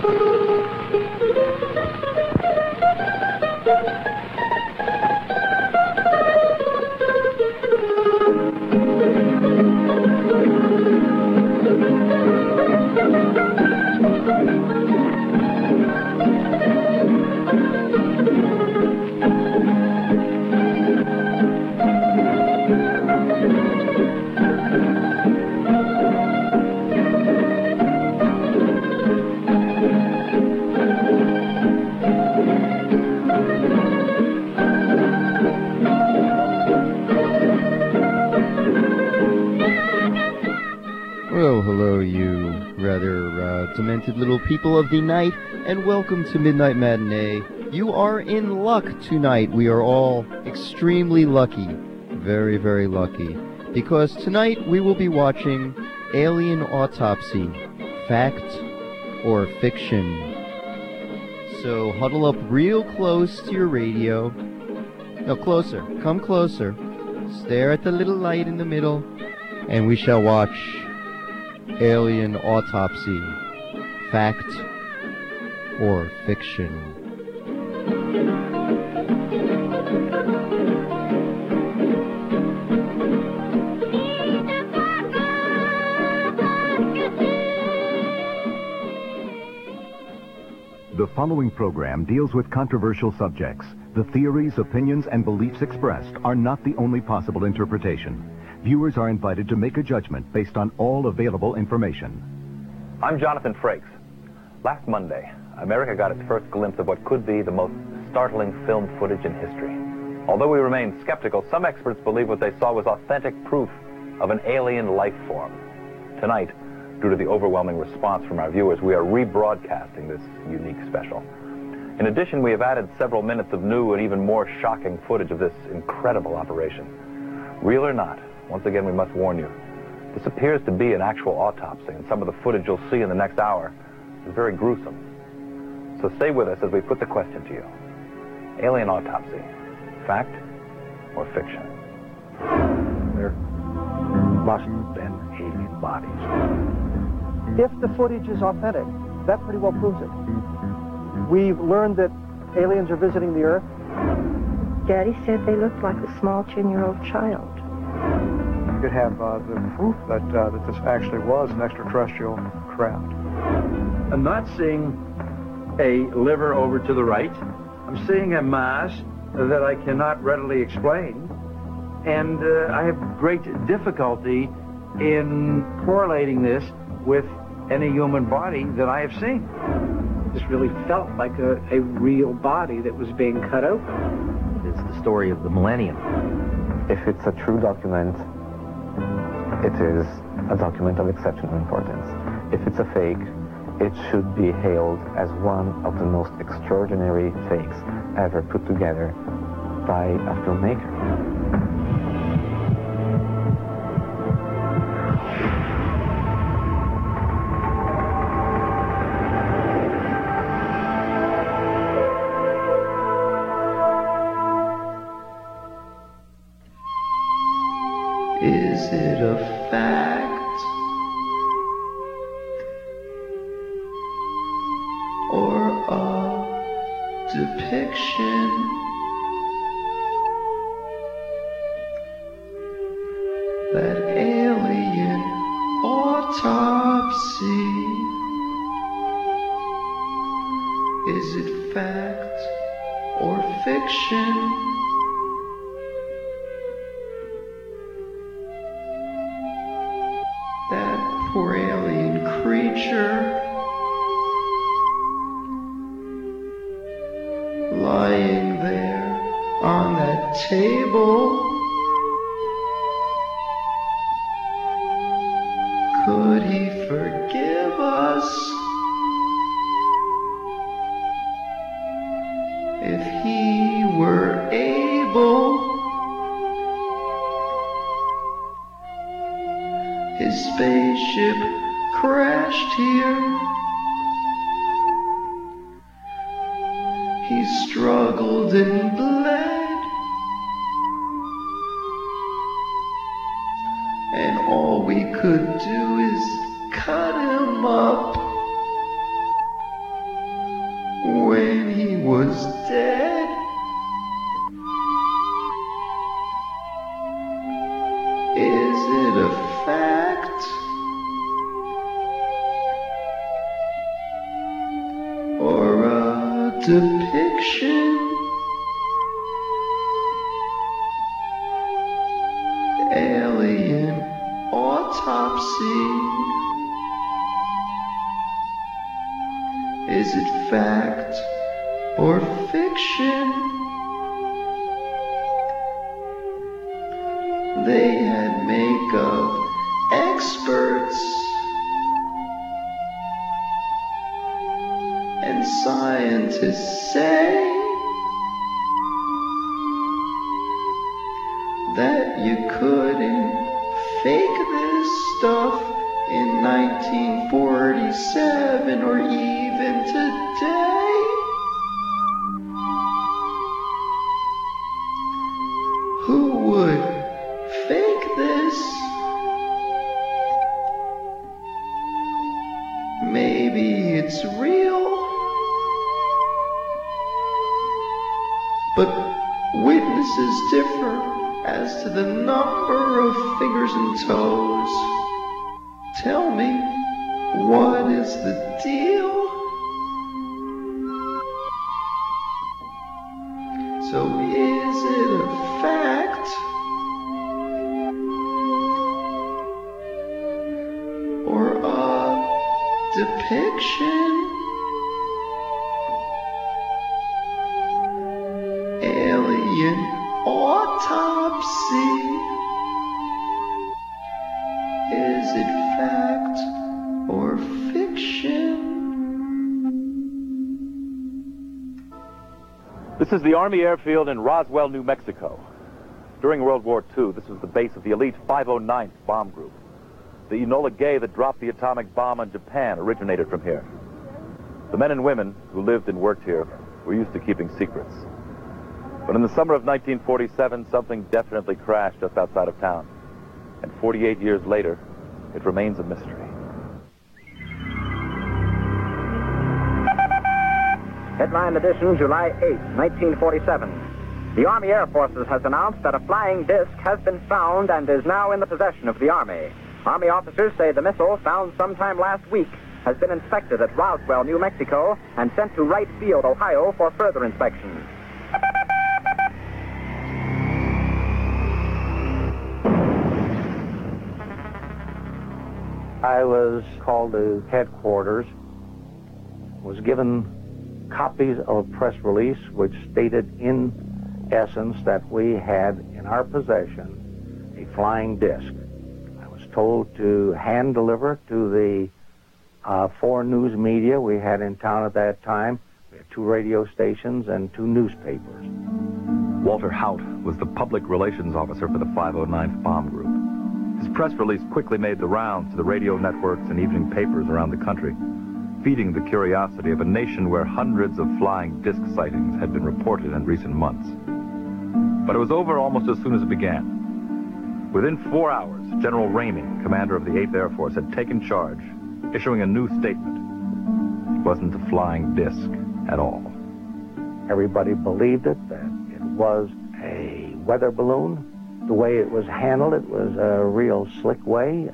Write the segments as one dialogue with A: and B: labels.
A: Demented little people of the night, and welcome to Midnight Matinee. You are in luck tonight. We are all extremely lucky, very, very lucky, because tonight we will be watching Alien Autopsy, Fact or Fiction. So huddle up real close to your radio. No, closer. Come closer. Stare at the little light in the middle, and we shall watch Alien Autopsy, Fact or Fiction.
B: The following program deals with controversial subjects. The theories, opinions, and beliefs expressed are not the only possible interpretation. Viewers are invited to make a judgment based on all available information.
C: I'm Jonathan Frakes. Last Monday, America got its first glimpse of what could be the most startling film footage in history. Although we remain skeptical, some experts believe what they saw was authentic proof of an alien life form. Tonight, due to the overwhelming response from our viewers, we are rebroadcasting this unique special. In addition, we have added several minutes of new and even more shocking footage of this incredible operation. Real or not, once again we must warn you, this appears to be an actual autopsy, and some of the footage you'll see in the next hour is very gruesome. So stay with us as we put the question to you. Alien autopsy, fact or fiction?
D: There must have been alien bodies. If the footage is authentic, that pretty well proves it. We've learned that aliens are visiting the Earth.
E: Daddy said they looked like a small 10-year-old child.
D: You could have the proof that this actually was an extraterrestrial craft.
F: I'm not seeing a liver over to the right. I'm seeing a mass that I cannot readily explain. And I have great difficulty in correlating this with any human body that I have seen.
G: This really felt like a real body that was being cut open.
H: It's the story of the millennium.
I: If it's a true document, it is a document of exceptional importance. If it's a fake, it should be hailed as one of the most extraordinary fakes ever put together by a filmmaker.
A: Is it a fact or a depiction? That alien autopsy, is it fact or fiction? That poor alien creature lying there on that table, could he forgive us if he were able? His spaceship crashed here. He struggled and bled, and all we could do is cut him up or a depiction. Alien autopsy. Is it fact or fiction? They had makeup experts and scientists say that you couldn't fake this stuff in 1947 or even today. Who would fake this? Maybe it's real, but witnesses differ as to the number of fingers and toes. Tell me, what is the deal? So is it a fact or a depiction? Alien autopsy. Is it fact or fiction?
C: This is the Army airfield in Roswell, New Mexico. During World War II, this was the base of the elite 509th Bomb Group. The Enola Gay that dropped the atomic bomb on Japan originated from here. The men and women who lived and worked here were used to keeping secrets. But in the summer of 1947, something definitely crashed just outside of town. And 48 years later, it remains a mystery.
H: Headline edition, July 8, 1947. The Army Air Forces has announced that a flying disc has been found and is now in the possession of the Army. Army officers say the missile, found sometime last week, has been inspected at Roswell, New Mexico, and sent to Wright Field, Ohio, for further inspection.
G: I was called to headquarters, was given copies of a press release which stated in essence that we had in our possession a flying disc. I was told to hand deliver to the 4 news media we had in town at that time. We had 2 radio stations and 2 newspapers.
C: Walter Haut was the public relations officer for the 509th Bomb Group. His press release quickly made the rounds to the radio networks and evening papers around the country, feeding the curiosity of a nation where hundreds of flying disc sightings had been reported in recent months. But it was over almost as soon as it began. Within 4 hours, General Ramey, commander of the 8th Air Force, had taken charge, issuing a new statement. It wasn't a flying disc at all.
G: Everybody believed it, that it was a weather balloon. The way it was handled, it was a real slick way.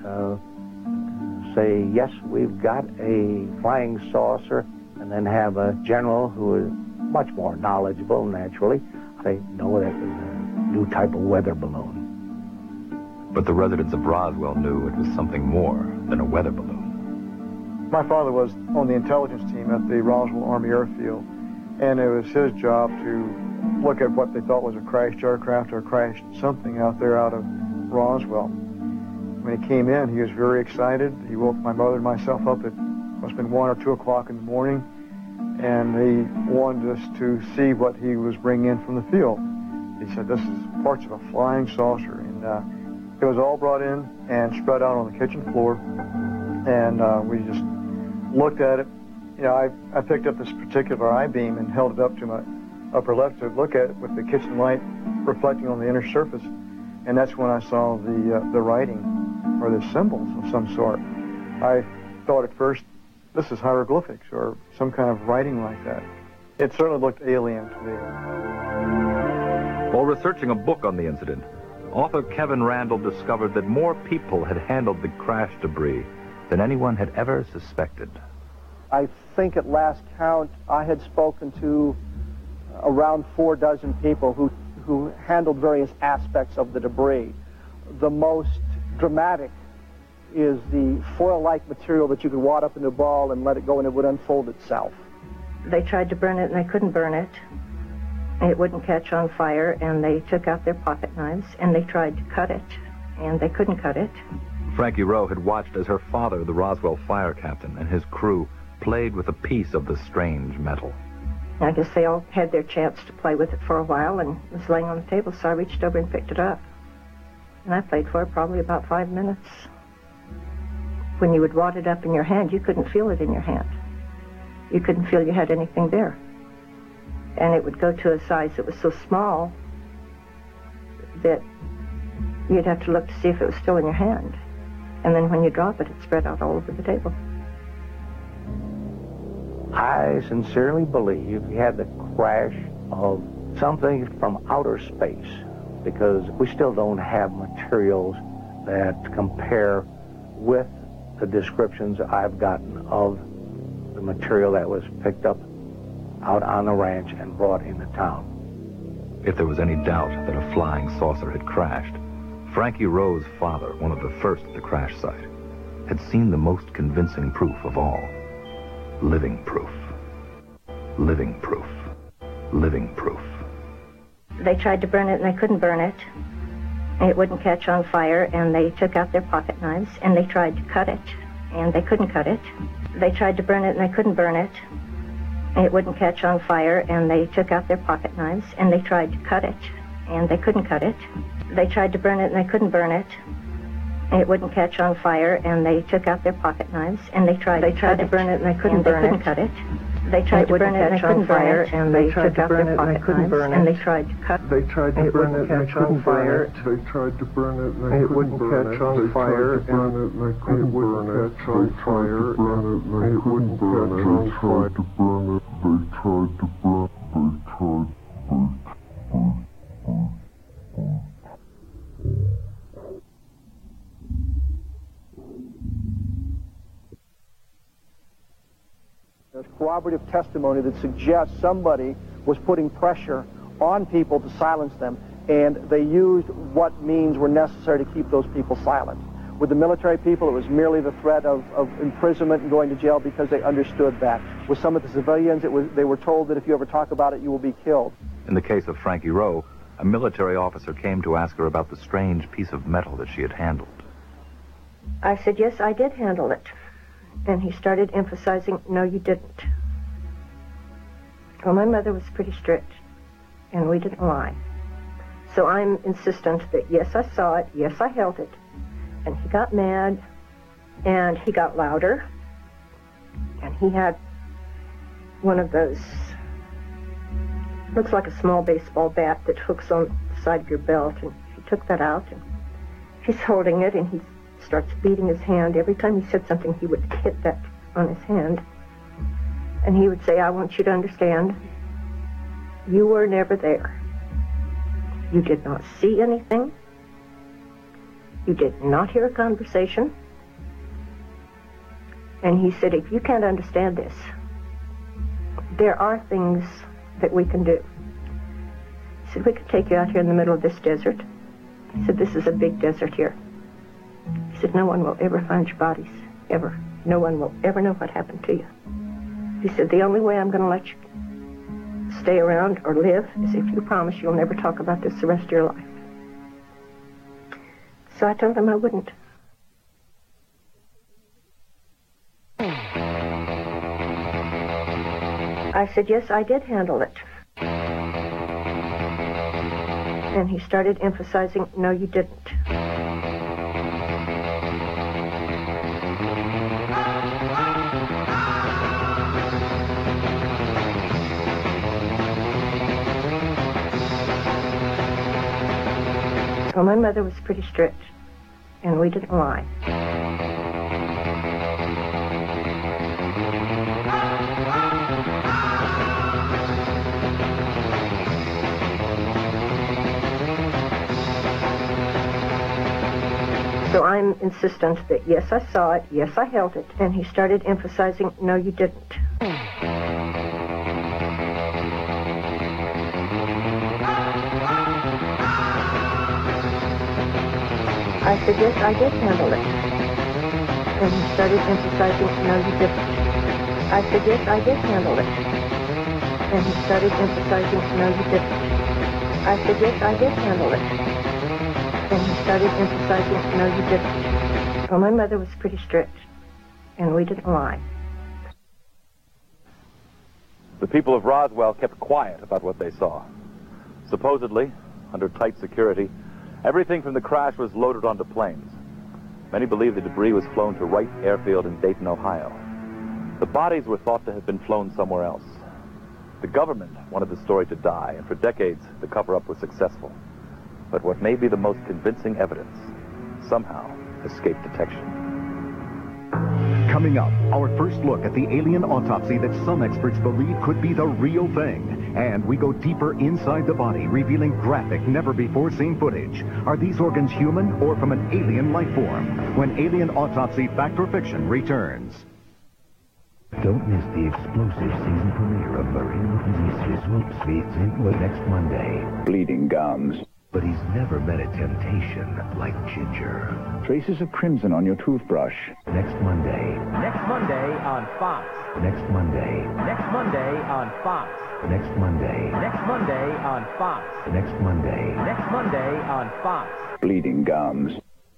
G: Say, yes, we've got a flying saucer, and then have a general who is much more knowledgeable, naturally, say, no, that was a new type of weather balloon.
C: But the residents of Roswell knew it was something more than a weather balloon.
D: My father was on the intelligence team at the Roswell Army Airfield, and it was his job to look at what they thought was a crashed aircraft or crashed something out there out of Roswell. When he came in, he was very excited. He woke my mother and myself up at must have been 1 or 2 o'clock in the morning, and he wanted us to see what he was bringing in from the field. He said, this is parts of a flying saucer, and it was all brought in and spread out on the kitchen floor, and we just looked at it. You know, I picked up this particular I-beam and held it up to my upper left to look at it with the kitchen light reflecting on the inner surface, and that's when I saw the writing or the symbols of some sort. I thought at first, this is hieroglyphics or some kind of writing like that. It certainly looked alien to me.
C: While researching a book on the incident, author Kevin Randall discovered that more people had handled the crash debris than anyone had ever suspected.
D: I think at last count, I had spoken to around 4 dozen people who handled various aspects of the debris. The most dramatic is the foil-like material that you could wad up into a ball and let it go and it would unfold itself.
E: They tried to burn it and they couldn't burn it. It wouldn't catch on fire, and they took out their pocket knives and they tried to cut it, and they couldn't cut it.
C: Frankie Rowe had watched as her father, the Roswell fire captain, and his crew played with a piece of the strange metal.
E: I guess they all had their chance to play with it for a while, and it was laying on the table, so I reached over and picked it up. And I played for it probably about 5 minutes. When you would wad it up in your hand, you couldn't feel it in your hand. You couldn't feel you had anything there. And it would go to a size that was so small that you'd have to look to see if it was still in your hand. And then when you drop it, it spread out all over the table.
G: I sincerely believe we had the crash of something from outer space, because we still don't have materials that compare with the descriptions I've gotten of the material that was picked up out on the ranch and brought into town.
C: If there was any doubt that a flying saucer had crashed, Frankie Rowe's father, one of the first at the crash site, had seen the most convincing proof of all. Living proof. Living proof. Living proof.
E: They tried to burn it and they couldn't burn it. It wouldn't catch on fire, and they took out their pocket knives and they tried to cut it, and they couldn't cut it. They tried to burn it and they couldn't burn it. It wouldn't catch on fire, and they took out their pocket knives and they tried to cut it, and they couldn't cut it. They tried to burn it and they couldn't burn it. It wouldn't catch on fire, and they took out their pocket knives and they tried to burn it and they couldn't burn it. Cut it. They tried to burn it and they couldn't burn it, and they took out their pocket knives and they tried to cut.
J: They tried to burn it and they couldn't burn it. They tried to burn it and they couldn't burn it. It wouldn't catch on fire and they couldn't burn it. They tried to burn it and they couldn't burn it. They tried to burn it. They tried to burn it.
D: There's corroborative testimony that suggests somebody was putting pressure on people to silence them, and they used what means were necessary to keep those people silent. With the military people, it was merely the threat of imprisonment and going to jail because they understood that. With some of the civilians, they were told that if you ever talk about it, you will be killed.
C: In the case of Frankie Rowe, a military officer came to ask her about the strange piece of metal that she had handled.
E: I said, yes, I did handle it. And he started emphasizing, no, you didn't. Well, my mother was pretty strict, and we didn't lie. So I'm insistent that, yes, I saw it, yes, I held it. And he got mad, and he got louder, and he had one of those, looks like a small baseball bat that hooks on the side of your belt, and he took that out, and he's holding it, and he starts beating his hand. Every time he said something, he would hit that on his hand. And he would say, I want you to understand, you were never there. You did not see anything. You did not hear a conversation. And he said, if you can't understand this, there are things that we can do. He said, we could take you out here in the middle of this desert. He said, this is a big desert here. He said, no one will ever find your bodies, ever. No one will ever know what happened to you. He said, the only way I'm going to let you stay around or live is if you promise you'll never talk about this the rest of your life. So I told him I wouldn't. I said, yes, I did handle it. And he started emphasizing, no, you didn't. Well, my mother was pretty strict, and we didn't lie. So So I'm insistent that yes, I saw it, yes, I held it, and he started emphasizing, no, you didn't. I said, yes, I did handle it. And he started emphasizing, no, you didn't. I said, yes, I did handle it. And he started emphasizing, no, you didn't. I said, yes, I did handle it. And he started emphasizing, no, you didn't. Well, my mother was pretty strict, and we didn't lie.
C: The people of Roswell kept quiet about what they saw. Supposedly, under tight security, everything from the crash was loaded onto planes. Many believe the debris was flown to Wright Airfield in Dayton, Ohio. The bodies were thought to have been flown somewhere else. The government wanted the story to die, and for decades, the cover-up was successful. But what may be the most convincing evidence somehow escaped detection.
B: Coming up, our first look at the alien autopsy that some experts believe could be the real thing. And we go deeper inside the body, revealing graphic, never-before-seen footage. Are these organs human or from an alien life form? When Alien Autopsy Fact or Fiction returns.
K: Don't miss the explosive season premiere of Marino Vinicius Swoopspeeds next Monday.
L: Bleeding gums.
K: But he's never met a temptation like Ginger.
L: Traces of crimson on your toothbrush.
K: Next Monday.
M: Next Monday on Fox.
K: Next Monday.
M: Next Monday on Fox.
K: Next Monday.
M: Next Monday on Fox.
K: Next Monday.
M: Next Monday on Fox.
L: Bleeding gums.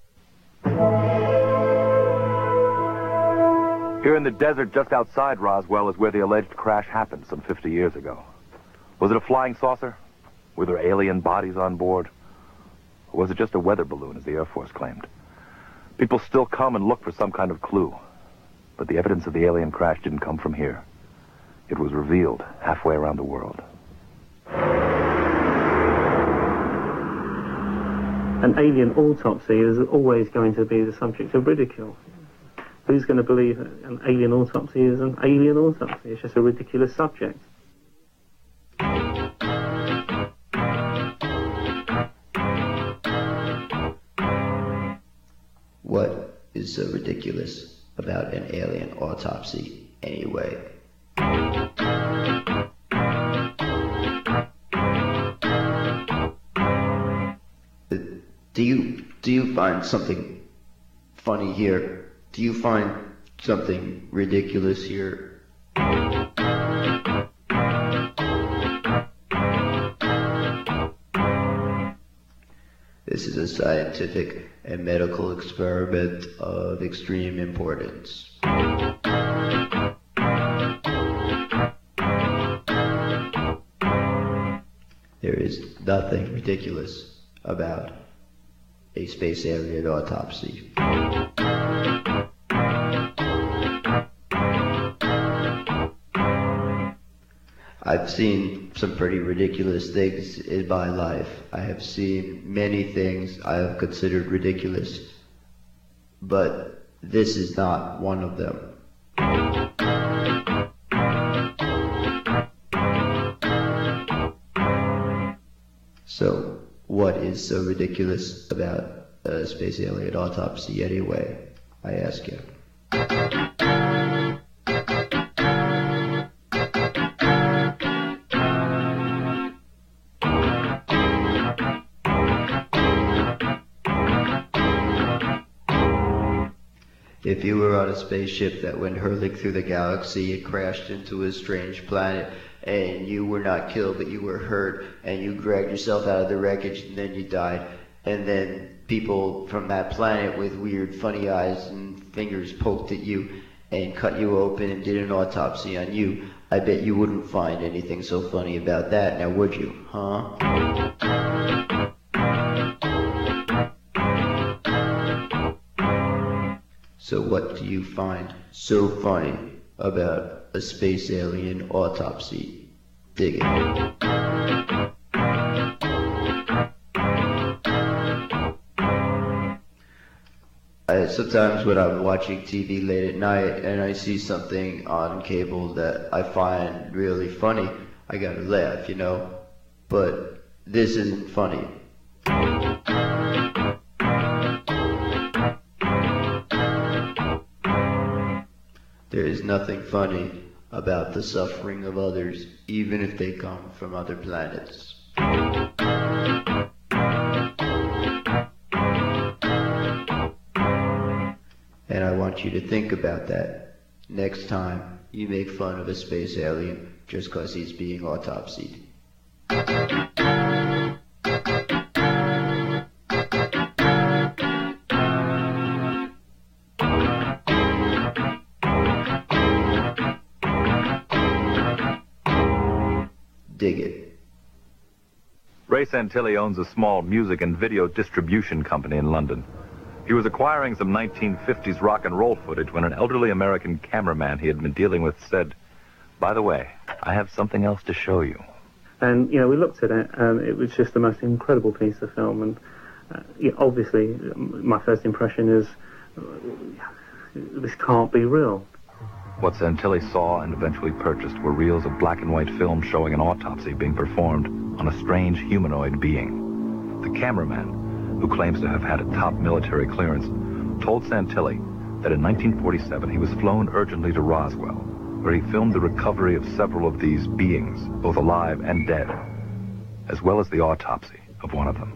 C: Here in the desert just outside Roswell is where the alleged crash happened some 50 years ago. Was it a flying saucer? Were there alien bodies on board? Or was it just a weather balloon, as the Air Force claimed? People still come and look for some kind of clue. But the evidence of the alien crash didn't come from here. It was revealed halfway around the world.
N: An alien autopsy is always going to be the subject of ridicule. Who's going to believe an alien autopsy is an alien autopsy? It's just a ridiculous subject.
O: What is so ridiculous about an alien autopsy anyway? Do you find something funny here? Do you find something ridiculous here? This is a scientific and medical experiment of extreme importance. There is nothing ridiculous about a space alien autopsy. I've seen some pretty ridiculous things in my life. I have seen many things I have considered ridiculous, but this is not one of them. So, what is so ridiculous about a space alien autopsy anyway? I ask you. If you were on a spaceship that went hurtling through the galaxy and crashed into a strange planet, and you were not killed but you were hurt, and you dragged yourself out of the wreckage and then you died, and then people from that planet with weird funny eyes and fingers poked at you and cut you open and did an autopsy on you, I bet you wouldn't find anything so funny about that, now would you, huh? So what do you find so funny about a space alien autopsy? Dig it. Sometimes when I'm watching TV late at night and I see something on cable that I find really funny, I gotta laugh, you know? But this isn't funny. nothing funny about the suffering of others, even if they come from other planets. And I want you to think about that next time you make fun of a space alien just because he's being autopsied. Dig it.
C: Ray Santilli owns a small music and video distribution company in London. He was acquiring some 1950s rock and roll footage when an elderly American cameraman he had been dealing with said, "By the way, I have something else to show you."
N: And, we looked at it, and it was just the most incredible piece of film. And obviously, my first impression is, this can't be real.
C: What Santilli saw and eventually purchased were reels of black and white film showing an autopsy being performed on a strange humanoid being. The cameraman, who claims to have had a top military clearance, told Santilli that in 1947 he was flown urgently to Roswell, where he filmed the recovery of several of these beings, both alive and dead, as well as the autopsy of one of them.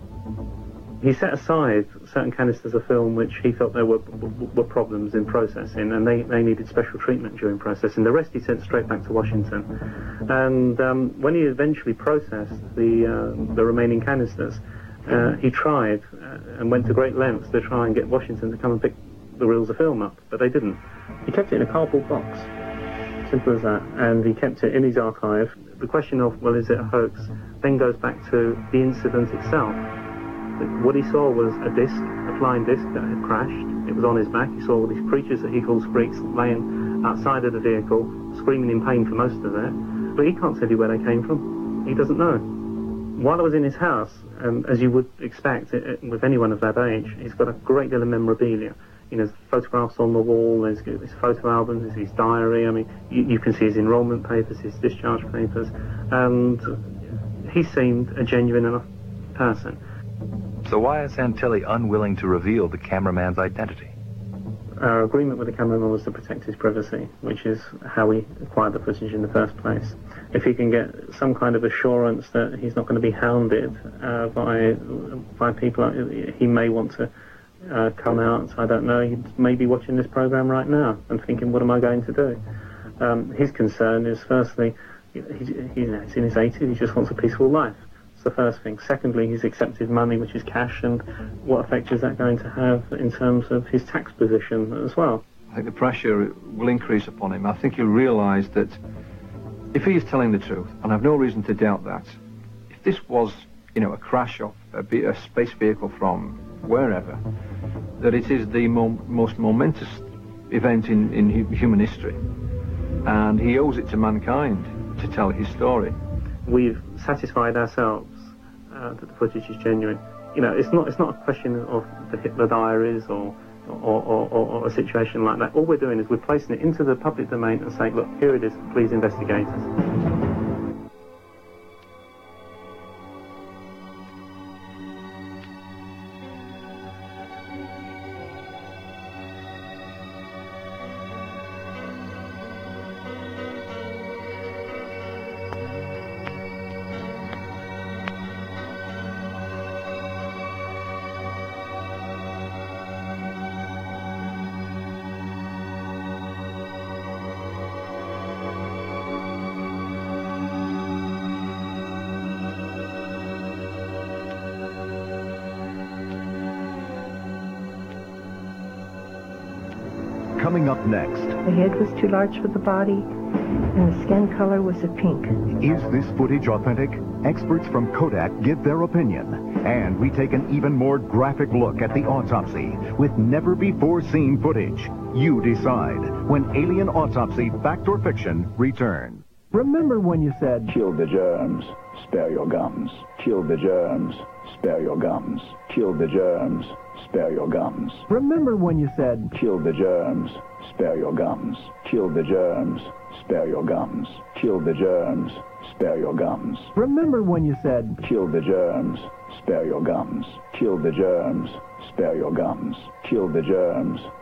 N: He set aside certain canisters of film which he felt there were problems in processing, and they needed special treatment during processing. The rest he sent straight back to Washington. And when he eventually processed the remaining canisters, he tried and went to great lengths to try and get Washington to come and pick the reels of film up, but they didn't. He kept it in a cardboard box, simple as that, and he kept it in his archive. The question of, well, is it a hoax, then goes back to the incident itself. What he saw was a disc, a flying disc that had crashed. It was on his back. He saw all these creatures that he calls freaks laying outside of the vehicle, screaming in pain for most of it. But he can't tell you where they came from. He doesn't know. While I was in his house, as you would expect with anyone of that age, he's got a great deal of memorabilia. There's photographs on the wall, there's his photo album, there's his diary. I mean, you can see his enrollment papers, his discharge papers, and he seemed a genuine enough person.
C: So why is Santilli unwilling to reveal the cameraman's identity?
N: Our agreement with the cameraman was to protect his privacy, which is how we acquired the footage in the first place. If he can get some kind of assurance that he's not going to be hounded by people, he may want to come out. I don't know. He may be watching this program right now and thinking, what am I going to do? His concern is, firstly, he's in his 80s. He just wants a peaceful life. The first thing. Secondly, he's accepted money, which is cash, and what effect is that going to have in terms of his tax position as well?
P: I think the pressure will increase upon him. I think he'll realise that if he is telling the truth, and I've no reason to doubt that, if this was, a crash of a space vehicle from wherever, that it is the most momentous event in human history, and he owes it to mankind to tell his story.
N: We've satisfied ourselves that the footage is genuine. It's not a question of the Hitler diaries or a situation like that. All we're doing is we're placing it into the public domain and saying, look, here it is, please investigate it.
B: Coming up next.
E: The head was too large for the body, and the skin color was a pink.
B: Is this footage authentic? Experts from Kodak give their opinion. And we take an even more graphic look at the autopsy with never-before-seen footage. You decide when Alien Autopsy, Fact or Fiction, return.
Q: Remember when you said,
L: kill the germs, spare your gums. Kill the germs, spare your gums. Kill the germs, spare your gums.
Q: Remember when you said,
L: kill the germs, spare your gums. Kill the germs, spare your gums. Kill the germs, spare your gums.
Q: Remember when you said,
L: kill the germs, spare your gums. Kill the germs, spare your gums. Kill the germs,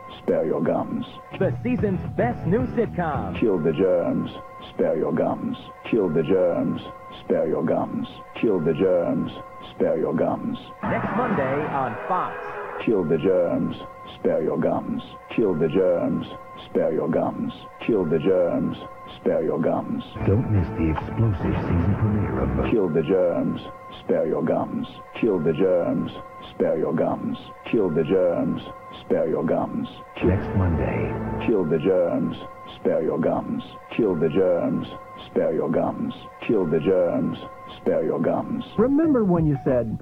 L: spare your gums.
M: The season's best new sitcom.
L: Kill the germs, spare your gums. Kill the germs, spare your gums. Kill the germs, spare your gums.
M: Next Monday on Fox.
L: Kill the germs, spare your gums. Kill the germs, spare your gums. Kill the germs, spare your gums.
K: Don't miss the explosive season premiere of
L: Kill the germs, spare your gums. Kill the germs, spare your gums. Kill the germs, spare your gums.
K: Next Monday.
L: Kill the germs, spare your gums. Kill the germs, spare your gums. Kill the germs, spare your gums.
Q: Remember when you said...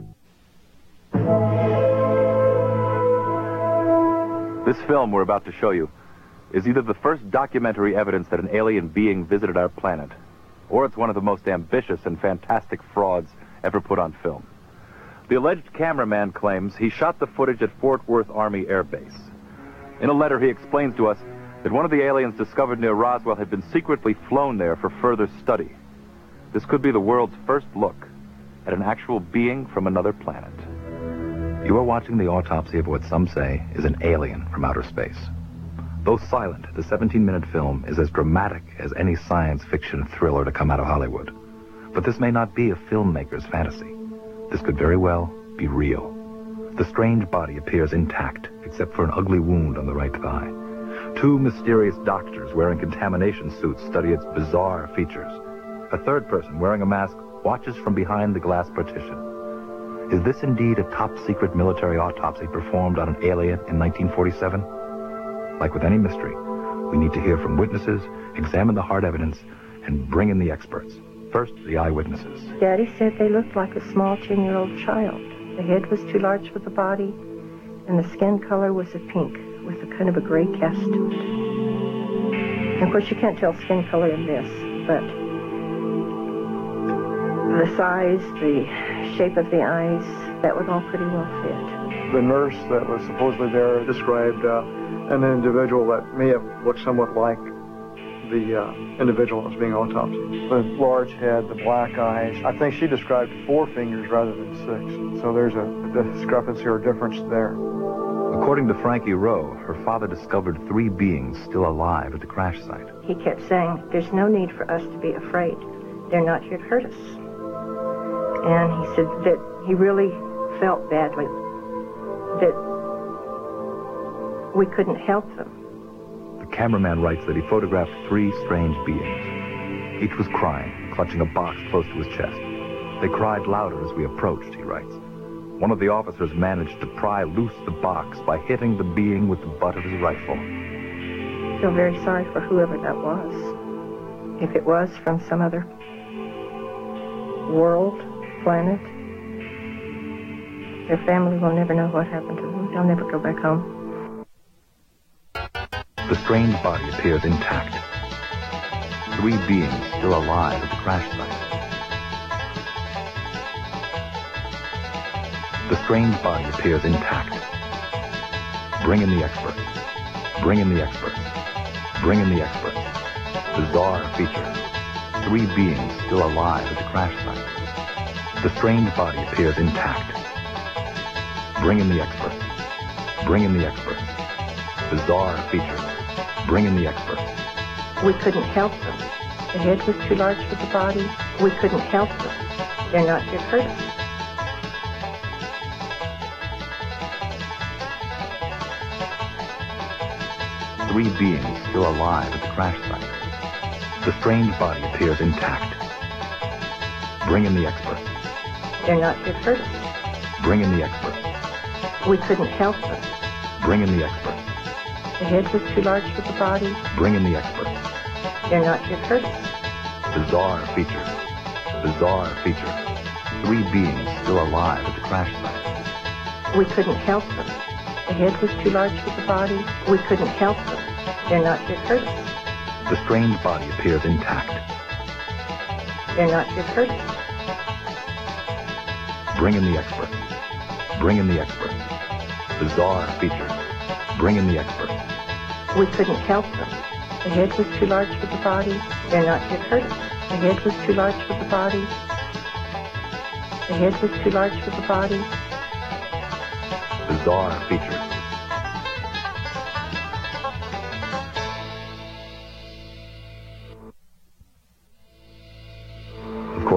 C: This film we're about to show you is either the first documentary evidence that an alien being visited our planet, or it's one of the most ambitious and fantastic frauds ever put on film. The alleged cameraman claims he shot the footage at Fort Worth Army Air Base. In a letter, he explains to us that one of the aliens discovered near Roswell had been secretly flown there for further study. This could be the world's first look at an actual being from another planet.
R: You are watching the autopsy of what some say is an alien from outer space. Though silent, the 17-minute film is as dramatic as any science fiction thriller to come out of Hollywood. But this may not be a filmmaker's fantasy. This could very well be real. The strange body appears intact, except for an ugly wound on the right thigh. Two mysterious doctors wearing contamination suits study its bizarre features. A third person wearing a mask watches from behind the glass partition. Is this indeed a top-secret military autopsy performed on an alien in 1947? Like with any mystery, we need to hear from witnesses, examine the hard evidence, and bring in the experts. First, the eyewitnesses.
E: Daddy said they looked like a small 10-year-old child. The head was too large for the body, and the skin color was a pink with a kind of a gray cast to it. And of course, you can't tell skin color in this, but the size, the shape of the eyes, that would all pretty well fit.
D: The nurse that was supposedly there described an individual that may have looked somewhat like the individual that was being autopsied. The large head, the black eyes. I think she described 4 fingers rather than 6. So there's a discrepancy or difference there.
R: According to Frankie Rowe, her father discovered 3 beings still alive at the crash site.
E: He kept saying, there's no need for us to be afraid. They're not here to hurt us. And he said that he really felt badly that we couldn't help them.
R: The cameraman writes that he photographed 3 strange beings. Each was crying, clutching a box close to his chest. They cried louder as we approached, he writes. One of the officers managed to pry loose the box by hitting the being with the butt of his rifle.
E: I feel very sorry for whoever that was. If it was from some other world, planet, their family will never know what happened to them. They'll never go back home.
R: The strange body appears intact. 3 beings still alive at the crash site. The strange body appears intact. Bring in the experts. Bring in the experts. Bring in the experts. Bizarre feature. 3 beings still alive at the crash site. The strange body appears intact. Bring in the experts. Bring in the experts. Bizarre feature. Bring in the experts.
E: We couldn't help them. The head was too large for the body. We couldn't help them. They're not here to hurt us.
R: Three beings still alive at the crash site. The strange body appears intact. Bring in the experts.
E: They're not here to hurt us.
R: Bring in the experts.
E: We couldn't help them.
R: Bring in the experts.
E: The head was too large for the body.
R: Bring in the experts.
E: They're not here to hurt us.
R: Bizarre feature. Bizarre feature. 3 beings still alive at the crash site.
E: We couldn't help them. The head was too large for the body. We couldn't help them. They're not here to hurt us.
R: The strange body appears intact.
E: They're not here to hurt us.
R: Bring in the experts. Bring in the experts. Bizarre feature. Bring in the experts.
E: We couldn't help them. The head was too large for the body. They're not here to hurt us. The head was too large for the body. The head was too large for the body.
R: Bizarre feature.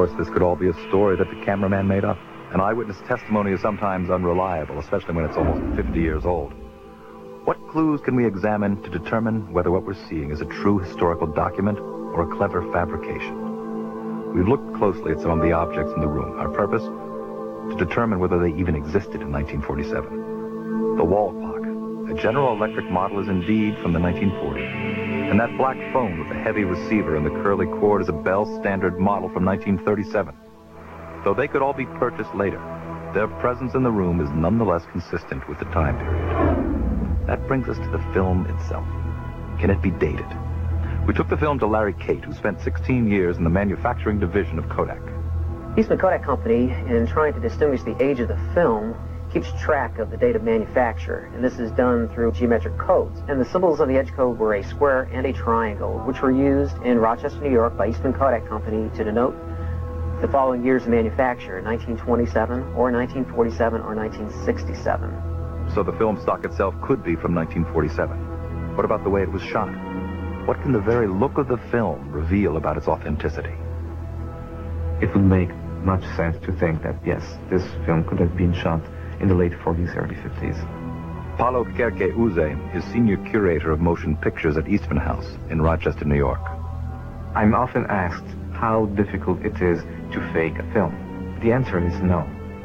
R: course, this could all be a story that the cameraman made up. An eyewitness testimony is sometimes unreliable, especially when it's almost 50 years old. What clues can we examine to determine whether what we're seeing is a true historical document or a clever fabrication? We've looked closely at some of the objects in the room. Our purpose? To determine whether they even existed in 1947. The wall clock, a General Electric model, is indeed from the 1940s. And that black phone with the heavy receiver and the curly cord is a Bell Standard model from 1937. Though they could all be purchased later, their presence in the room is nonetheless consistent with the time period. That brings us to the film itself. Can it be dated? We took the film to Larry Cate, who spent 16 years in the manufacturing division of Kodak.
S: Eastman Kodak Company, in trying to distinguish the age of the film, keeps track of the date of manufacture, and this is done through geometric codes. And the symbols on the edge code were a square and a triangle, which were used in Rochester, New York by Eastman Kodak Company to denote the following years of manufacture, 1927 or 1947 or 1967.
R: So the film stock itself could be from 1947. What about the way it was shot? What can the very look of the film reveal about its authenticity?
I: It would make much sense to think that, yes, this film could have been shot in the late 40s, early 50s.
R: Paulo Kerke Uze is senior curator of motion pictures at Eastman House in Rochester, New York.
I: I'm often asked how difficult it is to fake a film. The answer is no.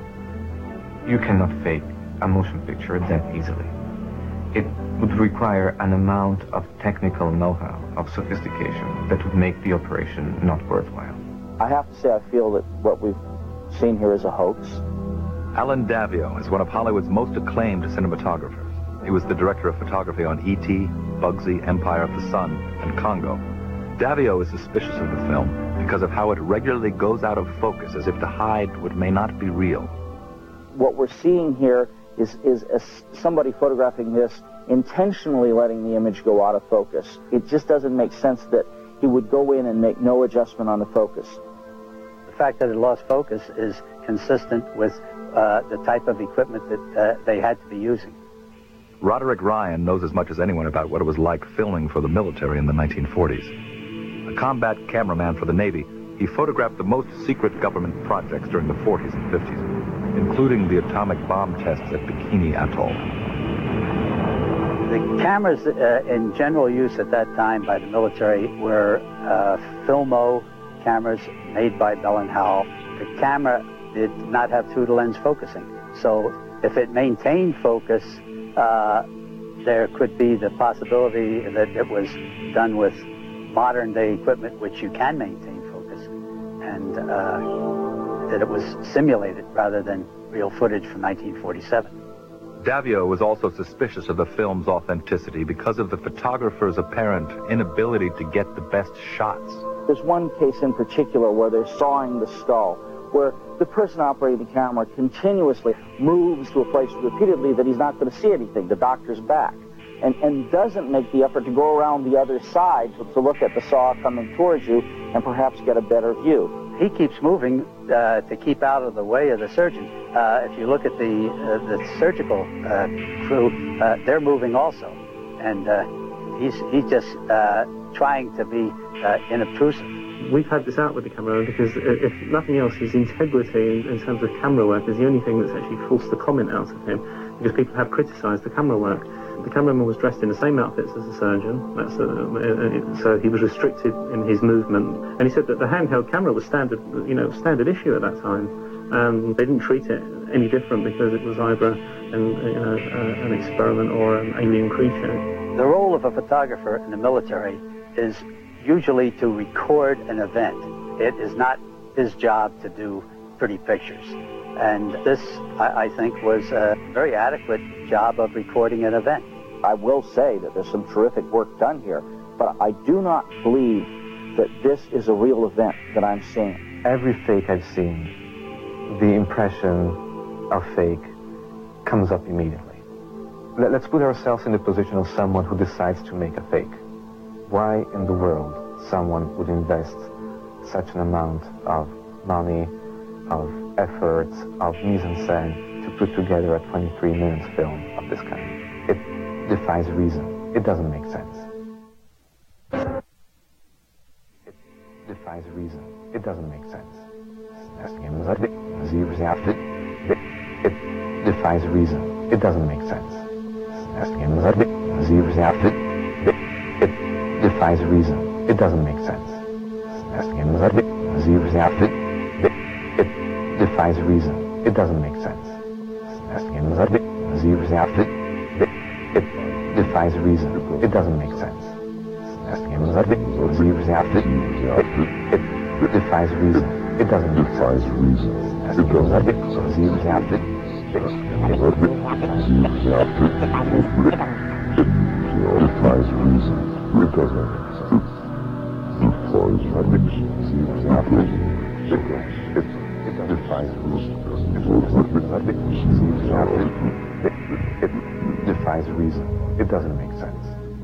I: You cannot fake a motion picture that easily. It would require an amount of technical know-how, of sophistication, that would make the operation not worthwhile.
G: I have to say I feel that what we've seen here is a hoax.
R: Alan Davio is one of Hollywood's most acclaimed cinematographers. He was the director of photography on E.T., Bugsy, Empire of the Sun, and Congo. Davio is suspicious of the film because of how it regularly goes out of focus as if to hide what may not be real.
G: What we're seeing here is somebody photographing this intentionally letting the image go out of focus. It just doesn't make sense that he would go in and make no adjustment on the focus.
T: The fact that it lost focus is consistent with the type of equipment that they had to be using.
R: Roderick Ryan knows as much as anyone about what it was like filming for the military in the 1940s. A combat cameraman for the Navy, he photographed the most secret government projects during the 40s and 50s, including the atomic bomb tests at Bikini Atoll.
T: The cameras in general use at that time by the military were Filmo cameras made by Bell & Howell. The camera did not have through-the-lens focusing. So if it maintained focus, there could be the possibility that it was done with modern-day equipment, which you can maintain focus, and that it was simulated rather than real footage from 1947.
R: Davio was also suspicious of the film's authenticity because of the photographer's apparent inability to get the best shots.
G: There's one case in particular where they're sawing the skull, where the person operating the camera continuously moves to a place repeatedly that he's not going to see anything. The doctor's back. And doesn't make the effort to go around the other side to look at the saw coming towards you and perhaps get a better view.
T: He keeps moving to keep out of the way of the surgeon. If you look at the surgical crew, they're moving also. And he's just trying to be inobtrusive.
N: We've had this out with the cameraman because, if nothing else, his integrity in terms of camera work is the only thing that's actually forced the comment out of him, because people have criticised the camera work. The cameraman was dressed in the same outfits as the surgeon, so he was restricted in his movement. And he said that the handheld camera was standard issue at that time. They didn't treat it any different because it was either an experiment or an alien creature.
T: The role of a photographer in the military is usually to record an event. It is not his job to do pretty pictures. And this, I think, was a very adequate job of recording an event.
G: I will say that there's some terrific work done here, but I do not believe that this is a real event that I'm seeing.
I: Every fake I've seen, the impression of fake comes up immediately. Let's put ourselves in the position of someone who decides to make a fake. Why in the world someone would invest such an amount of money, of effort, of mise-en-scène to put together a 23-minute film of this kind? It defies reason. It doesn't make sense. It defies reason. It doesn't make sense. It defies reason. It doesn't make sense. It defies reason. It doesn't make sense. It defies reason. It doesn't make sense. It defies reason. It doesn't make sense. It defies reason. It doesn't make sense. Defies reason. It doesn't make sense.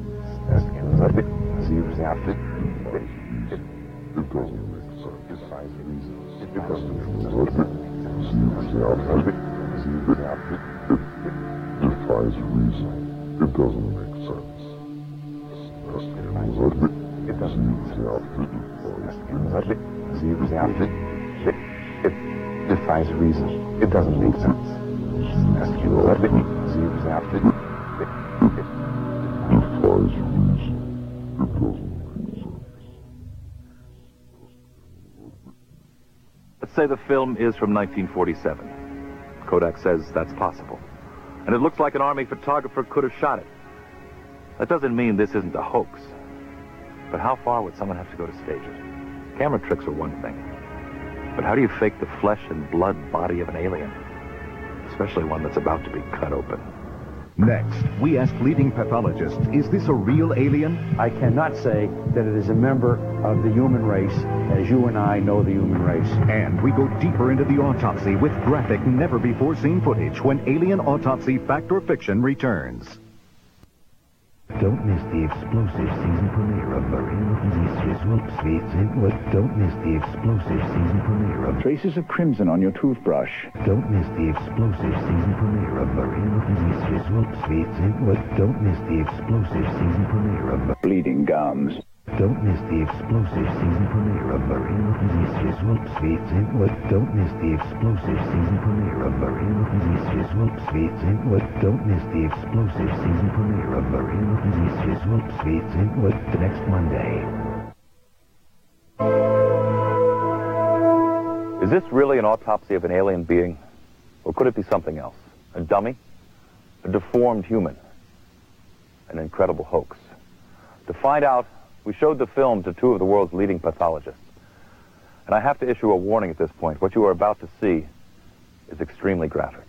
I: Defies reason. It doesn't make sense.
R: Let's say the film is from 1947. Kodak says that's possible. And it looks like an Army photographer could have shot it. That doesn't mean this isn't a hoax. But how far would someone have to go to stage it? Camera tricks are one thing. But how do you fake the flesh and blood body of an alien? Especially one that's about to be cut open.
B: Next, we ask leading pathologists, is this a real alien?
F: I cannot say that it is a member of the human race as you and I know the human race.
B: And we go deeper into the autopsy with graphic, never-before-seen footage when Alien Autopsy Fact or Fiction returns.
K: Don't miss the explosive season premiere of Marine Don't miss the explosive season premiere of
L: Traces of crimson on your toothbrush.
K: Don't miss the explosive season premiere of Marine Don't miss the explosive season premiere of
L: Bleeding gums.
K: Don't miss the explosive season premiere of Marine Don't miss the explosive season premiere of Marine Don't miss the explosive season premiere of Marine the next Monday.
C: Is this really an autopsy of an alien being? Or could it be something else? A dummy? A deformed human? An incredible hoax? To find out, we showed the film to two of the world's leading pathologists. And I have to issue a warning at this point. What you are about to see is extremely graphic.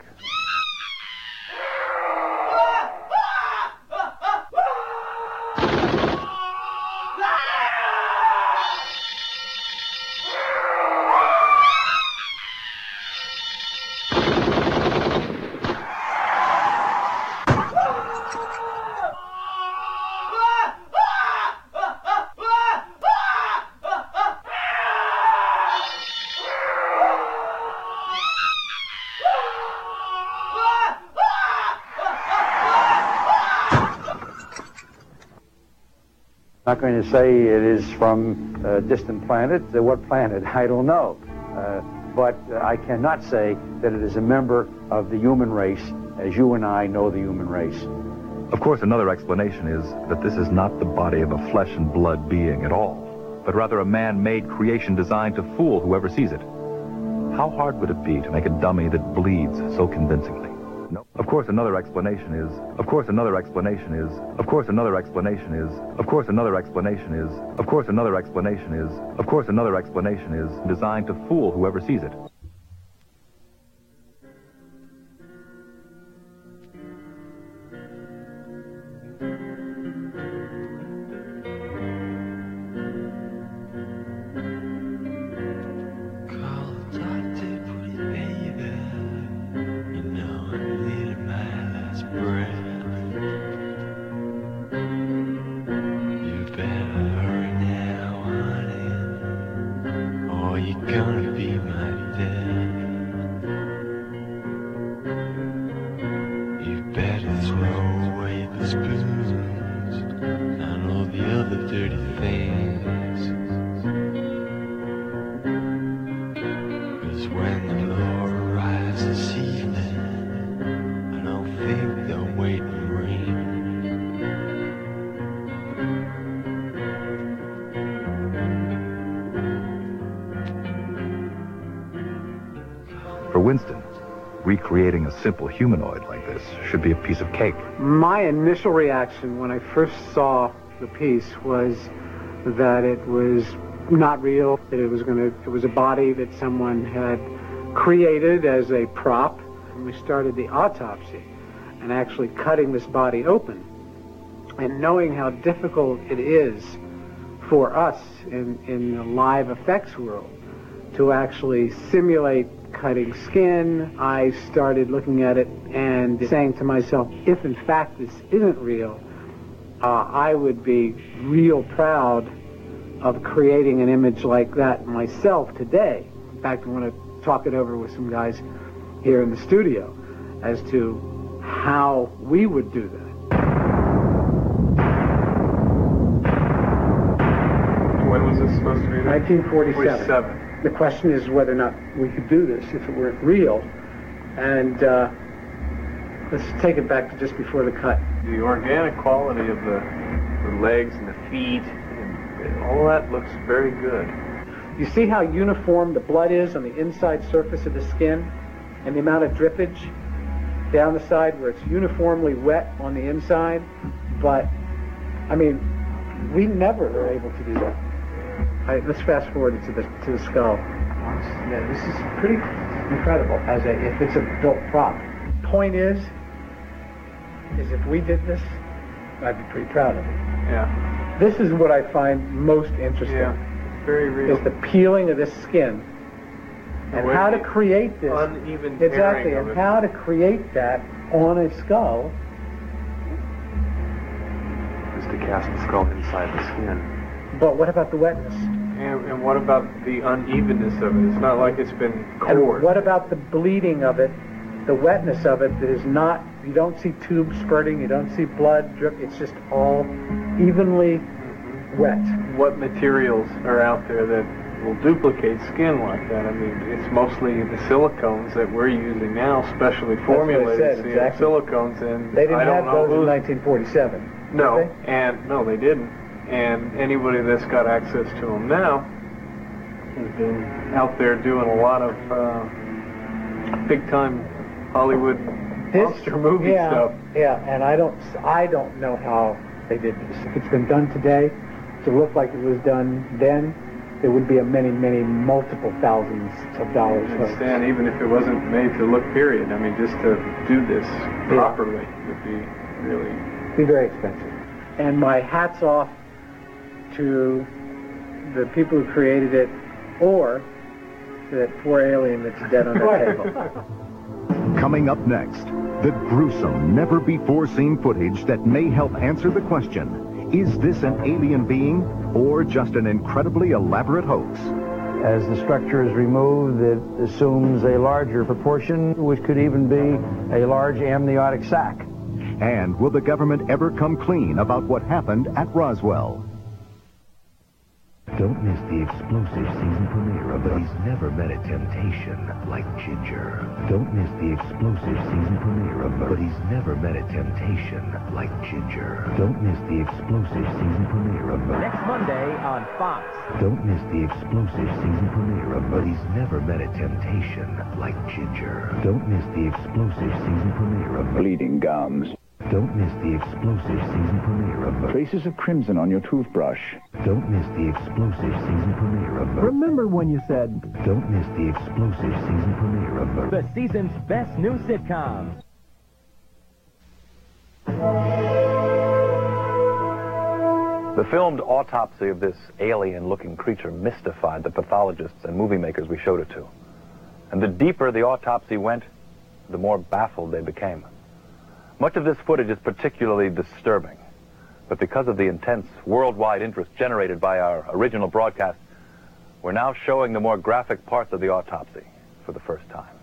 F: I'm not going to say it is from a distant planet. What planet? I don't know. But I cannot say that it is a member of the human race as you and I know the human race.
R: Of course, another explanation is that this is not the body of a flesh and blood being at all, but rather a man-made creation designed to fool whoever sees it. How hard would it be to make a dummy that bleeds so convincingly? No. Of course, another explanation is, of course, another explanation is, of course, another explanation is, of course, another explanation is, of course, another explanation is, of course, another explanation is designed to fool whoever sees it. Winston, recreating a simple humanoid like this should be a piece of cake.
U: My initial reaction when I first saw the piece was that it was not real, that it was a body that someone had created as a prop. And we started the autopsy and actually cutting this body open and knowing how difficult it is for us in the live effects world to actually simulate cutting skin. I started looking at it and saying to myself, if in fact this isn't real, I would be real proud of creating an image like that myself today. In fact, I want to talk it over with some guys here in the studio as to how we would do that.
V: When was this supposed to be?
U: 1947. The question is whether or not we could do this if it weren't real. And let's take it back to just before the cut.
V: The organic quality of the legs and the feet, and all that looks very good.
U: You see how uniform the blood is on the inside surface of the skin and the amount of drippage down the side where it's uniformly wet on the inside? But, I mean, we never are able to do that. Let's fast forward to the skull. Yeah, this is pretty incredible if it's a built prop. Point is if we did this, I'd be pretty proud of it.
V: Yeah.
U: This is what I find most interesting.
V: Yeah, it's very real.
U: Is the peeling of this skin and how to create this.
V: Uneven
U: exactly, and how to create that on a skull.
V: Just to cast the skull inside the skin.
U: But what about the wetness?
V: And what about the unevenness of it? It's not like it's been cored.
U: And what about the bleeding of it, the wetness of it that is not, you don't see tubes spurting, you don't see blood drip, it's just all evenly wet.
V: What materials are out there that will duplicate skin like that? I mean, it's mostly the silicones that we're using now, specially formulated
U: exactly.
V: Silicones. And
U: they didn't
V: I don't
U: have those
V: know
U: in 1947.
V: No, no, they didn't. And anybody that's got access to them now has been out there doing a lot of big-time Hollywood monster movie stuff.
U: Yeah, and I don't know how they did this. If it's been done today to look like it was done then, it would be a many, multiple thousands of dollars.
V: And even if it wasn't made to look period, I mean, just to do this properly would be really...
U: Be very expensive. And my hat's off to the people who created it, or to that poor alien that's dead on that table.
B: Coming up next, the gruesome, never-before-seen footage that may help answer the question, is this an alien being or just an incredibly elaborate hoax?
W: As the structure is removed, it assumes a larger proportion, which could even be a large amniotic sac.
B: And will the government ever come clean about what happened at Roswell?
K: Don't miss the explosive season premiere of But He's Never Met a Temptation Like Ginger. Don't miss the explosive season premiere of But He's Never Met a Temptation Like Ginger. Don't miss the explosive season premiere of
M: Next Monday on Fox.
K: Don't miss the explosive season premiere of But He's Never Met a Temptation Like Ginger. Don't miss the explosive season premiere of
L: Bleeding Gums.
K: Don't miss the explosive season premiere of
L: Traces of crimson on your toothbrush.
K: Don't miss the explosive season premiere of
Q: Remember when you said...
K: Don't miss the explosive season premiere of
M: The season's best new sitcom.
C: The filmed autopsy of this alien-looking creature mystified the pathologists and movie makers we showed it to. And the deeper the autopsy went, the more baffled they became. Much of this footage is particularly disturbing, but because of the intense worldwide interest generated by our original broadcast, we're now showing the more graphic parts of the autopsy for the first time.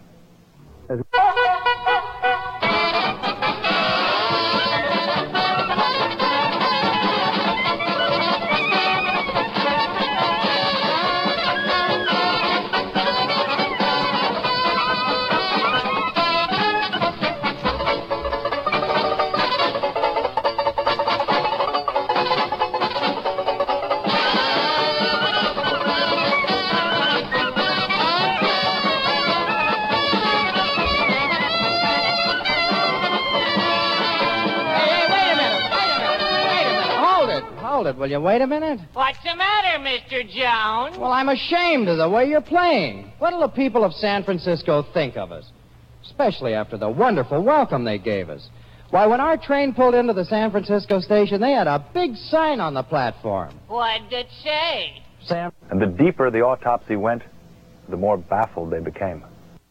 A: it. Will you wait a minute?
H: What's the matter, Mr. Jones?
A: Well, I'm ashamed of the way you're playing. What'll the people of San Francisco think of us? Especially after the wonderful welcome they gave us. Why, when our train pulled into the San Francisco station, they had a big sign on the platform.
H: What'd it say?
A: Sam.
C: And the deeper the autopsy went, the more baffled they became.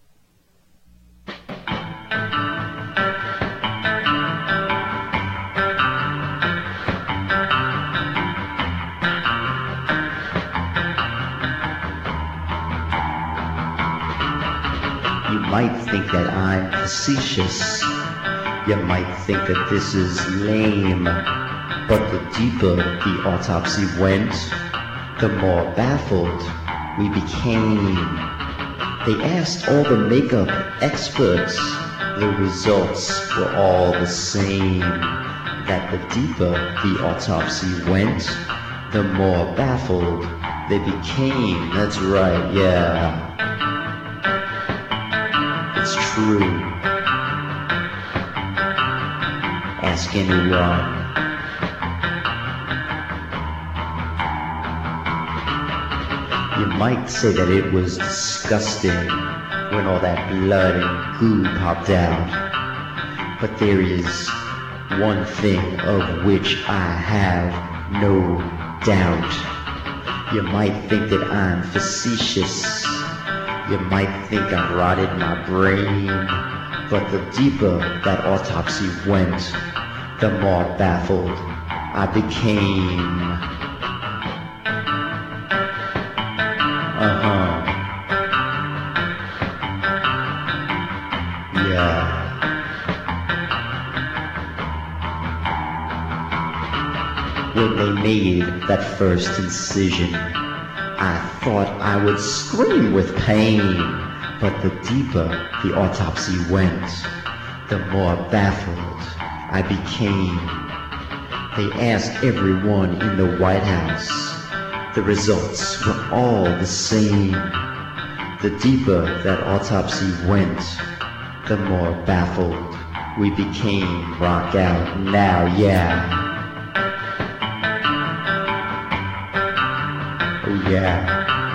O: You might think that I'm facetious. You might think that this is lame. But the deeper the autopsy went, the more baffled we became. They asked all the makeup experts. The results were all the same. That the deeper the autopsy went, the more baffled they became. That's right, yeah. It's true. Ask anyone. You might say that it was disgusting when all that blood and goo popped out. But there is one thing of which I have no doubt. You might think that I'm facetious. You might think I rotted my brain. But the deeper that autopsy went, the more baffled I became. Yeah. When they made that first incision, I thought I would scream with pain. But the deeper the autopsy went, the more baffled I became. They asked everyone in the White House. The results were all the same. The deeper that autopsy went, the more baffled we became. Rock out now, yeah. Oh yeah.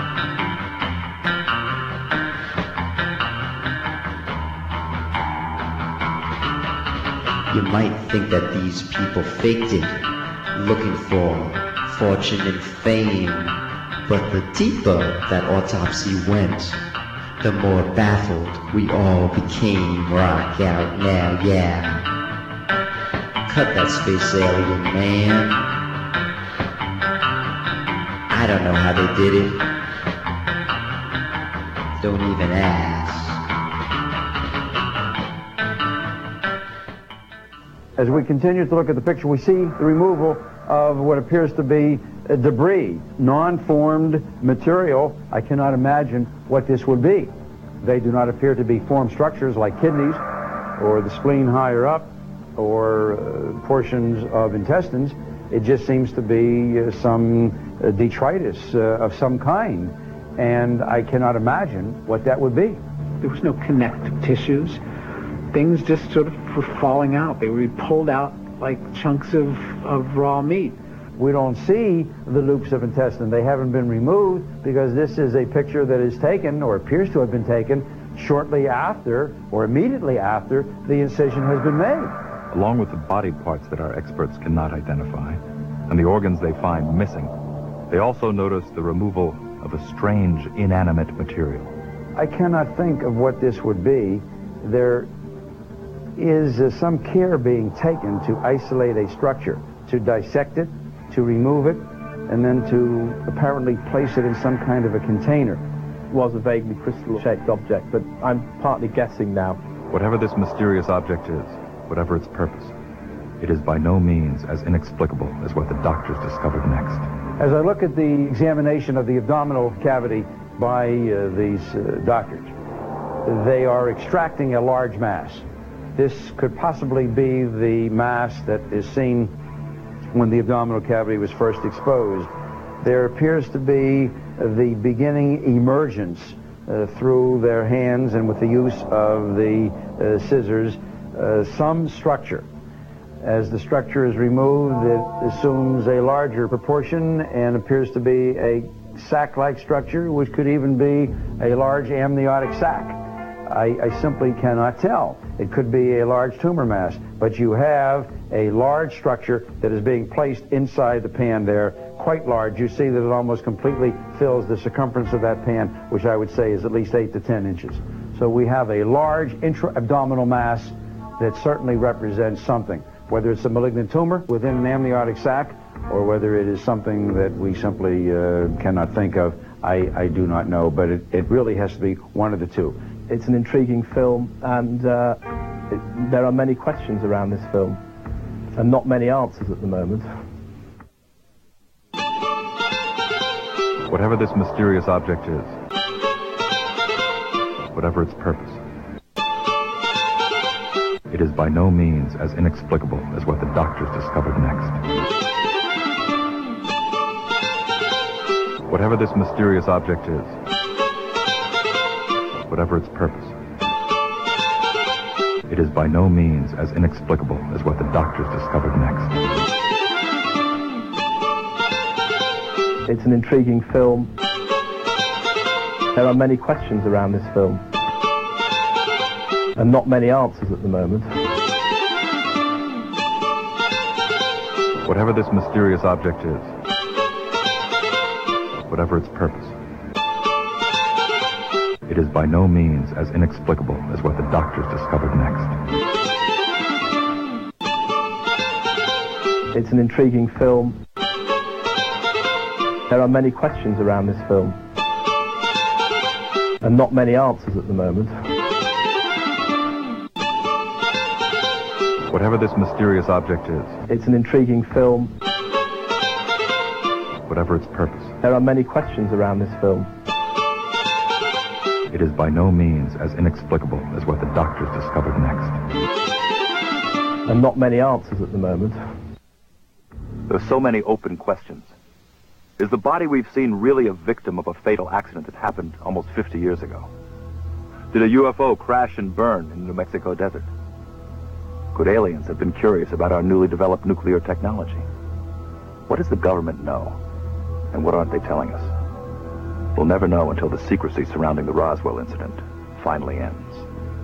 O: You might think that these people faked it, looking for fortune and fame. But the deeper that autopsy went, the more baffled we all became. Rock out now, yeah. Cut that space alien, man. I don't know how they did it. Don't even ask.
W: As we continue to look at the picture, we see the removal of what appears to be debris, non-formed material. I cannot imagine what this would be. They do not appear to be formed structures like kidneys or the spleen higher up or portions of intestines. It just seems to be some detritus of some kind, and I cannot imagine what that would be.
U: There was no connective tissues. Things just sort of were falling out. They were pulled out like chunks of raw meat.
W: We don't see the loops of intestine. They haven't been removed because this is a picture that is taken, or appears to have been taken, shortly after or immediately after the incision has been made.
R: Along with the body parts that our experts cannot identify and the organs they find missing, they also notice the removal of a strange inanimate material.
W: I cannot think of what this would be. There is some care being taken to isolate a structure, to dissect it, to remove it, and then to apparently place it in some kind of a container.
J: It was a vaguely crystal-shaped object, but I'm partly guessing now.
R: Whatever this mysterious object is, whatever its purpose, it is by no means as inexplicable as what the doctors discovered next.
W: As I look at the examination of the abdominal cavity by these doctors, they are extracting a large mass. This could possibly be the mass that is seen when the abdominal cavity was first exposed. There appears to be the beginning emergence through their hands and with the use of the scissors, some structure. As the structure is removed, it assumes a larger proportion and appears to be a sac-like structure, which could even be a large amniotic sac. I simply cannot tell. It could be a large tumor mass, but you have a large structure that is being placed inside the pan there, quite large. You see that it almost completely fills the circumference of that pan, which I would say is at least 8 to 10 inches. So we have a large intra-abdominal mass that certainly represents something, whether it's a malignant tumor within an amniotic sac or whether it is something that we simply cannot think of. I do not know, but it really has to be one of the two.
J: It's an intriguing film, and there are many questions around this film, and not many answers at the moment.
R: Whatever this mysterious object is, whatever its purpose, it is by no means as inexplicable as what the doctors discovered next. Whatever this mysterious object is, whatever its purpose, it is by no means as inexplicable as what the doctors discovered next.
J: It's an intriguing film. There are many questions around this film, and not many answers at the moment.
R: Whatever this mysterious object is, whatever its purpose, it is by no means as inexplicable as what the doctors discovered next.
J: It's an intriguing film. There are many questions around this film, and not many answers at the moment.
R: Whatever this mysterious object is,
J: it's an intriguing film.
R: Whatever its purpose,
J: there are many questions around this film.
R: It is by no means as inexplicable as what the doctors discovered next.
J: And not many answers at the moment.
R: There's so many open questions. Is the body we've seen really a victim of a fatal accident that happened almost 50 years ago? Did a UFO crash and burn in the New Mexico desert? Could aliens have been curious about our newly developed nuclear technology? What does the government know? And what aren't they telling us? We'll never know until the secrecy surrounding the Roswell incident finally ends.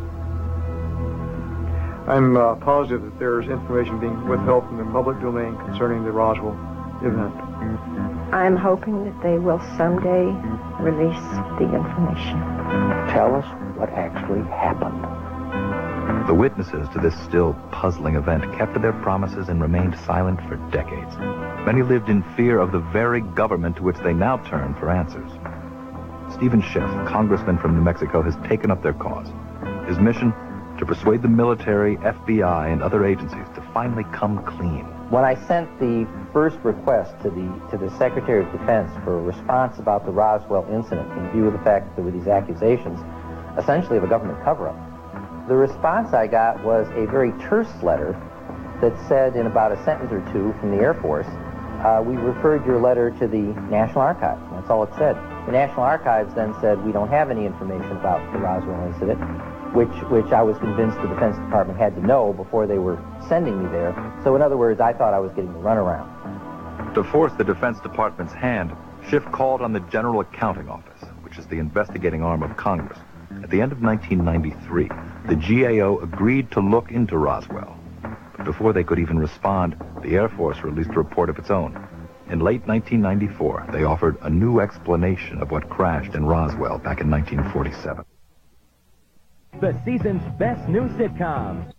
D: I'm positive that there's information being withheld from the public domain concerning the Roswell event.
E: I'm hoping that they will someday release the information.
G: Tell us what actually happened.
R: The witnesses to this still puzzling event kept to their promises and remained silent for decades. Many lived in fear of the very government to which they now turn for answers. Stephen Schiff, congressman from New Mexico, has taken up their cause. His mission? To persuade the military, FBI, and other agencies to finally come clean.
P: When I sent the first request to the Secretary of Defense for a response about the Roswell incident in view of the fact that there were these accusations, essentially of a government cover-up, the response I got was a very terse letter that said in about a sentence or two from the Air Force, we referred your letter to the National Archives. That's all it said. The National Archives then said, we don't have any information about the Roswell incident, which I was convinced the Defense Department had to know before they were sending me there. So in other words, I thought I was getting the runaround.
R: To force the Defense Department's hand, Schiff called on the General Accounting Office, which is the investigating arm of Congress. At the end of 1993, the GAO agreed to look into Roswell. But before they could even respond, the Air Force released a report of its own. In late 1994, they offered a new explanation of what crashed in Roswell back in 1947.
M: The season's best new sitcom.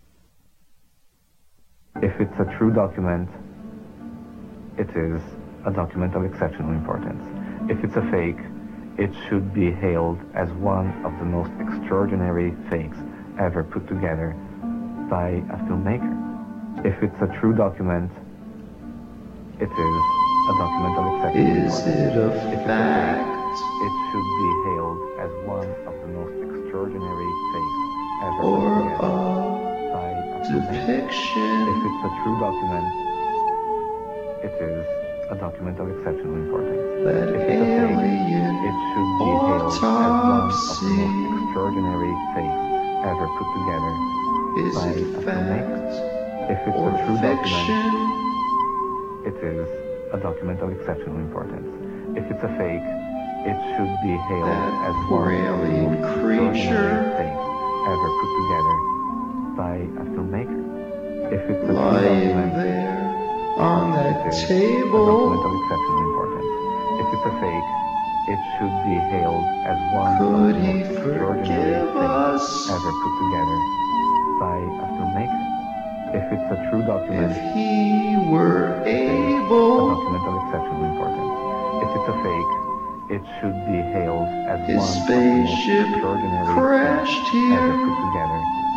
I: If it's a true document, it is a document of exceptional importance. If it's a fake, it should be hailed as one of the most extraordinary fakes ever put together by a filmmaker. If it's a true document, it is a document of exceptional importance.
O: Is it a fact?
I: It should be hailed as one of the most extraordinary fakes ever
O: or
I: put together by a
O: depiction?
I: If it's a true document, it is a document of exceptional importance.
O: But
I: if it's a fake,
O: alien
I: it should be hailed as one of
O: autopsy.
I: the most extraordinary fakes ever put together
O: Is
I: by
O: it
I: a filmmaker. If it's
O: or
I: a true
O: fiction.
I: document, it is a document of exceptional importance. If it's a fake, it should be hailed as one of the
O: alien
I: most
O: creature
I: extraordinary things ever put together by a filmmaker. If it's a true
O: lying
I: document,
O: there on that
I: it is
O: table.
I: a document of exceptional importance. If it's a fake, it should be hailed as one of
O: Could
I: the
O: he
I: most extraordinary
O: forgive
I: things
O: us
I: ever put together by a filmmaker. If it's a true document,
O: if he were
I: a
O: able?
I: document of exceptional importance. If it's a fake, it should be hailed as
O: His
I: one of the most
O: spaceship
I: extraordinary
O: crashed
I: things ever
O: here.
I: put together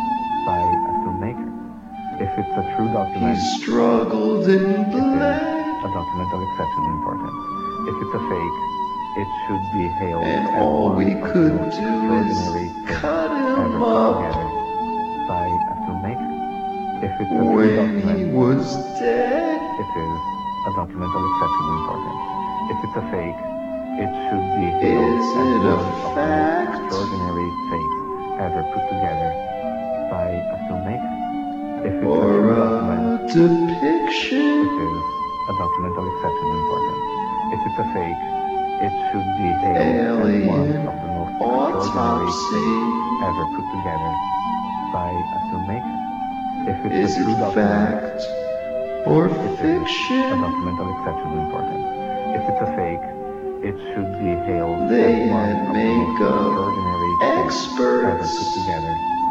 I: by a filmmaker. If it's a true
O: He
I: document,
O: struggled and bled,
I: a document of exceptional importance. If it's a fake, it should be hailed
O: and
I: as
O: all
I: one
O: we
I: of the
O: could
I: most
O: do is
I: extraordinary things
O: cut
I: ever
O: him
I: put
O: up
I: together by a filmmaker. If it's a true
O: when
I: document,
O: he was dead.
I: it is a document of exceptional importance. If it's a fake, it should be hailed
O: Is
I: as
O: it
I: one
O: a
I: of the most
O: fact
I: extraordinary things ever put together by a filmmaker. If it's a
O: or
I: true
O: a
I: document,
O: depiction?
I: it is a document of exceptional importance. If it's a fake, it should be hailed as one
O: Alien
I: of the most extraordinary
O: autopsy.
I: things ever put together by a filmmaker. If it's
O: Is
I: a true
O: it
I: document,
O: fact or
I: it is a
O: fiction?
I: document of exceptional importance. If it's a fake, it should be hailed
O: They
I: as one
O: had
I: of the most
O: makeup
I: extraordinary things ever
O: experts
I: put together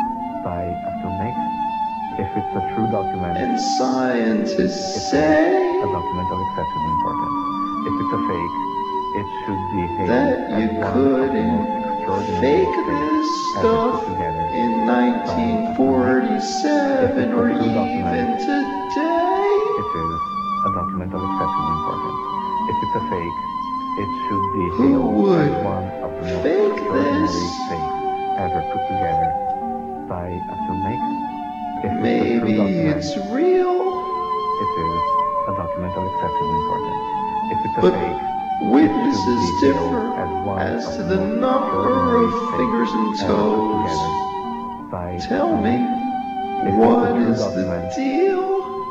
I: by a filmmaker. If it's a true document,
O: and scientists
I: it
O: say
I: is a document of exceptional importance. If it's a fake, it should be hailed
O: that
I: as
O: you
I: one of the
O: couldn't
I: most extraordinary
O: fake
I: things
O: this
I: ever
O: stuff
I: put together
O: in
I: by a filmmaker.
O: 1947 or even today.
I: It is a document of exceptional importance. If it's a fake, it should be
O: Who
I: hailed
O: would
I: as one of the most
O: fake
I: extraordinary
O: this?
I: things ever put together by a filmmaker. If it's a
O: Maybe
I: true document,
O: it's real,
I: it is a document of exceptional importance. If it's a
O: but
I: fake,
O: witnesses
I: it should be
O: differ
I: hailed as one
O: as
I: of
O: to
I: the
O: the
I: most
O: number
I: extraordinary
O: of
I: things
O: fingers and
I: ever put
O: toes.
I: together by a
O: Tell me,
I: filmmaker. If it's a
O: what
I: true
O: is the
I: document,
O: deal?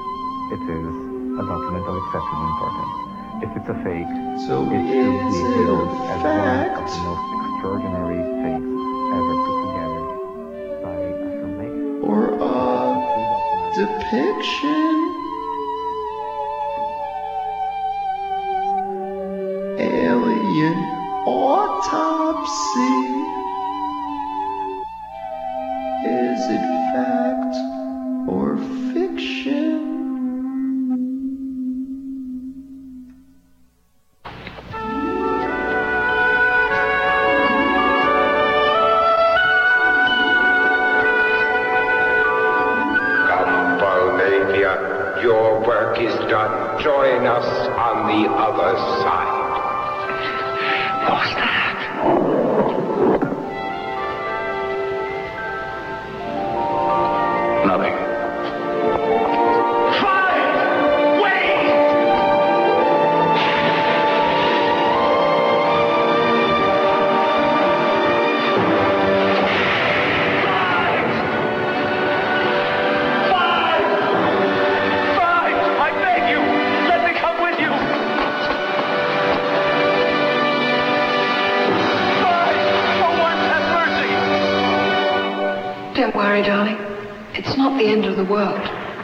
I: it is a document of exceptional importance. If it's a fake,
O: So
I: it should
O: is
I: be
O: it
I: hailed
O: a
I: as one of
O: fact
I: the most extraordinary things ever put together by a filmmaker.
O: or a depiction? Alien autopsy. Is it fact or fiction?
N: Come, Volnavia, your work is done. Join us on the other side. What's that?
K: Nothing.
N: I beg you, let me come with you. For once, have mercy.
S: Don't worry, darling. It's not the end of the world.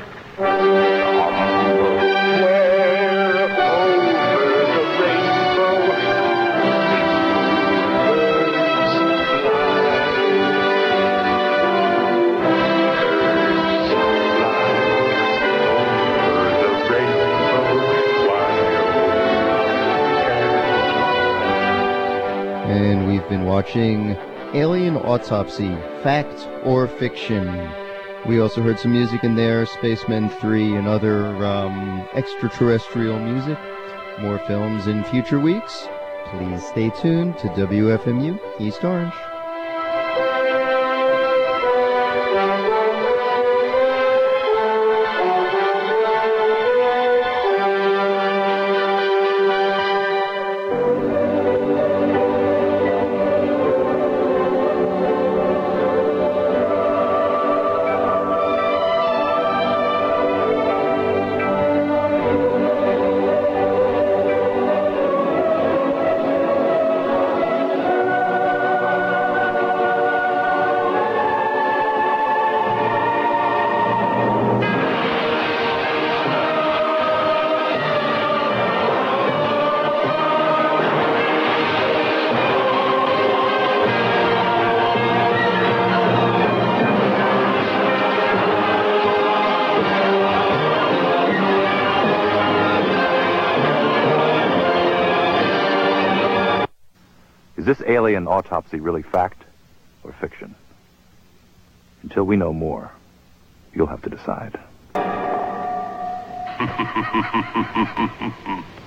T: And we've been watching Alien Autopsy, Fact or Fiction. We also heard some music in there, Spacemen 3 and other extraterrestrial music. More films in future weeks. Please stay tuned to WFMU East Orange.
R: this alien autopsy really fact or fiction? Until we know more, you'll have to decide.